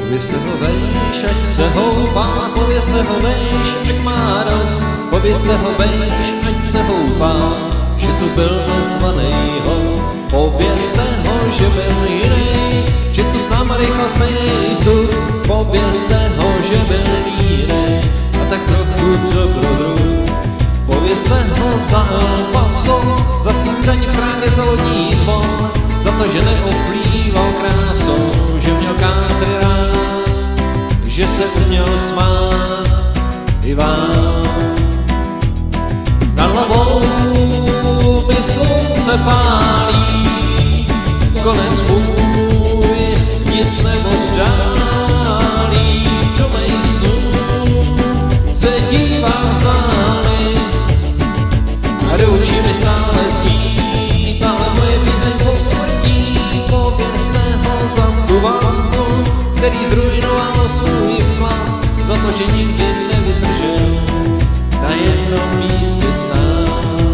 Povězte ho vejš, ať se houpá, povězte ho vejš, ať má dost. Povězte ho vejš, ať se houpá, že tu byl nezvaný host. Povězte ho, že byl jiný, že tu s náma rychle stejný vzduch. Povězte ho, že byl línej a tak trochu dobrodruh. Povězte ho za El Paso, za snídaní fráry, za lodní zvon, za to, že neoplýval krásou, že měl country rád, že se uměl smát i vám. Nad hlavou mi slunce pálí, konec můj nic neoddálí. Do mých snů se dívá vzdálený a do uší mi stále zní tahle moje píseň poslední. Povězte ho za tu válku, který zrujnoval svůj chlap, za to, že nikdy nevydržel na jednom místě stát.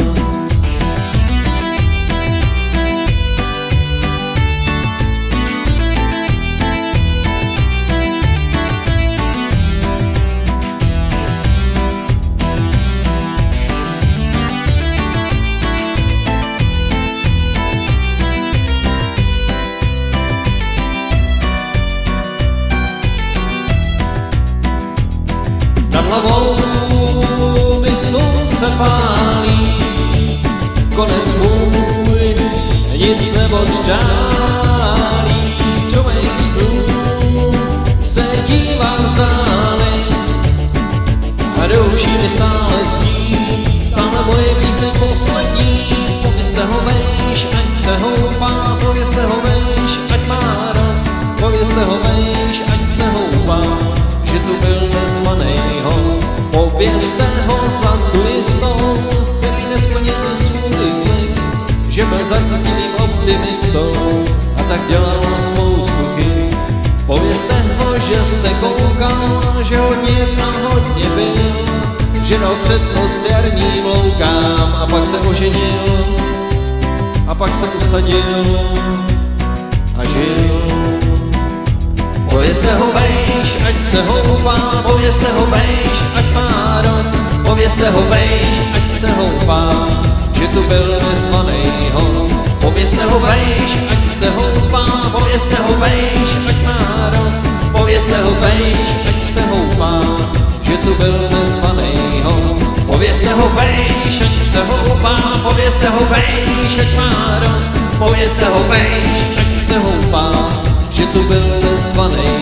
Nad hlavou mi slunce pálí, konec můj nic neoddálí. Do mých snů se dívá vzdálený a do uší mi stále zní tahle moje píseň poslední. Povězte ho vejš, ať se houpá, povězte ho vejš, ať má dost. Povězte ho vejš, ať se houpá, že tu byl nezvaný host. Povězte ho za tu jistou, který nesplnil svůj slib, že byl zarputilým optimistou a tak dělal spoustu chyb. Povězte ho, že se koukal, že hodně tam hodně byl, že dal přednost jarním loukám a pak se oženil a pak se usadil a žil. Povězte ho vejš, ať se houpá, povězte ho vejš, ať má dost. Povězte ho vejš, ať se houpá, že tu byl nezvaný host. Povězte ho vejš, ať se houpá, povězte ho vejš, ať má dost. Povězte ho vejš, ať se houpá, že tu byl nezvaný host. Povězte ho vejš, ať se houpá, povězte ho vejš, ať má dost. Povězte ho vejš, ať se houpá, že tu byl nezvaný